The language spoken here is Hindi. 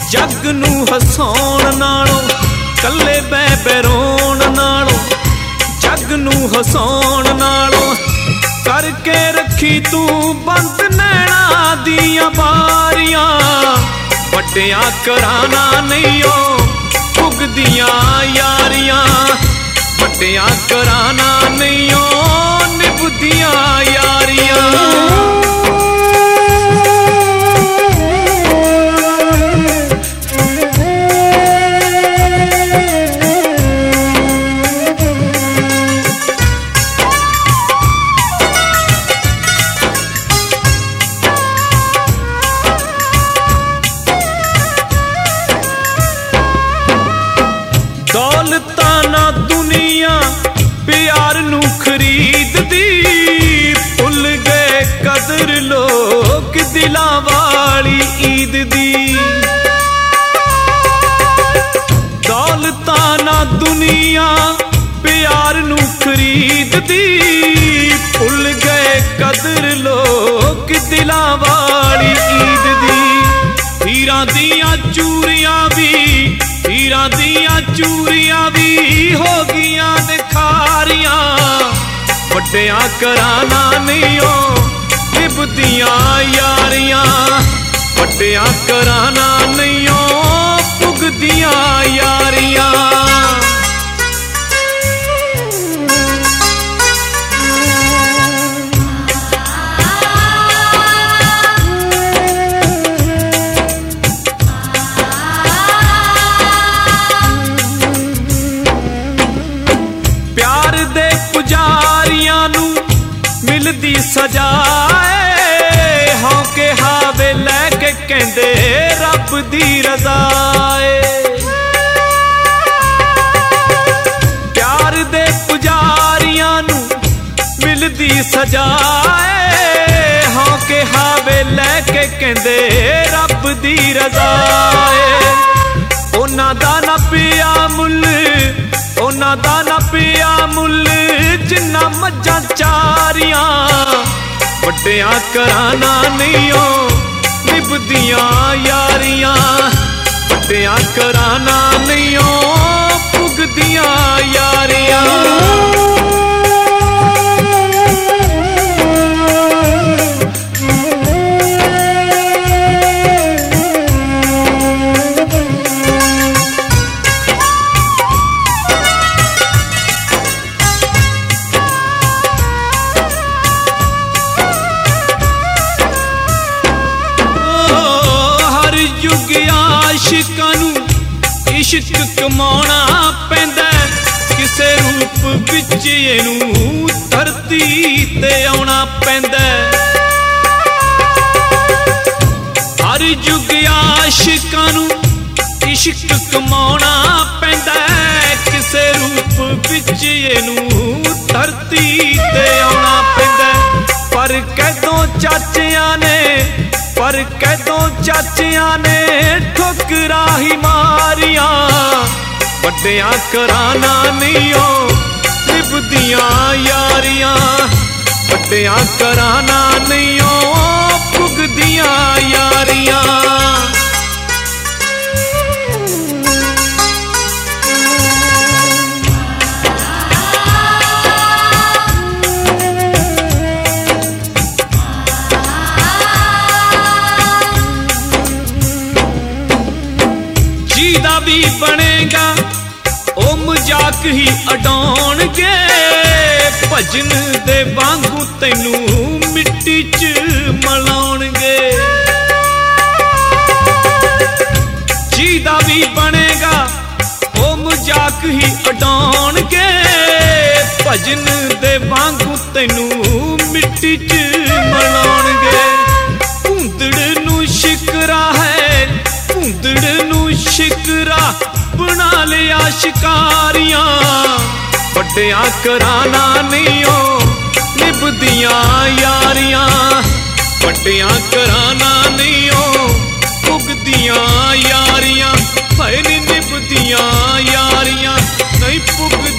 जग नू हसाउण नालों कल्ले बह रोण नालों, जग नू हसाउण नालों करके रखी तू बंद नैना दियां बारियां। वड्डियां कराना नहीं ओ पुगदियां यारियां, वड्डियां कराना नहीं ओ निभदियां यारियां। दौलतां ना दुनिया प्यार नू खरीद दी, भुल गए कदर लोग दिलां वाली ईद दी। दौलतां ना दुनिया प्यार नू खरीद दी, भुल गए कदर लोग दिलां वाली ईद दी। हीरां दियां चूरियां भी, हीरां दियां चूरियां भी हो गियां निखारियां। वड्डियां कराना नहीं ओ निभदियां यारियां, वड्डियां कराना नहीं ओ पुगदियां यारियां। पुजारियां नू मिलदी सजाए, हौके हावे लैके कहंदे रब दी रज़ाए। प्यार दे पुजारियां नू मिलदी सजाए, हौके हावे लैके कहंदे रब दी रज़ाए। उन्हां दा ना पिया मुल्ल, उन्हां दा ना पिया मुल्ल जिन्ना मज्जां चारियां। वड्डियां कराना नहीं ओ निभदियां यारियां, वड्डियां कराना नहीं ओ पुगदियां यारियां। आशिकां नू इश्क कमाउणा पैंदा, किसे रूप विच इहनू धरती ते आउणा पैंदा। हर युग आशिकां नू इश्क कमाउणा पैंदा, किसे रूप विच इहनू धरती ते आउणा पैंदा। पर कैदों चाचियां ने, पर कैदों चाचियां ने ठोकरा ही मारियां। वड्डियां कराना नहीं ओ निभदियां यारियां, वड्डियां कराना नहीं ओ पुगदियां यारियां। जीदा भी बनेगा ओ मजाक ही अडाउणगे, भजन दे वांगू तैनू मिट्टी च मलाउणगे। जीदा भी बनेगा ओ मजाक ही अडाउणगे, भजन दे वांगू तैनू मिट्टी च मलाउणगे। भूंदड़ नू शिकरा है, भूंदड़ नू शिकरा बना लिया शिकारियां। वड्डियां कराना नहीं ओ निभदियां यारियां, वड्डियां कराना नहीं ओ पुगदियां यारियां। हाय नी निभदियां यारियां नहीं पुग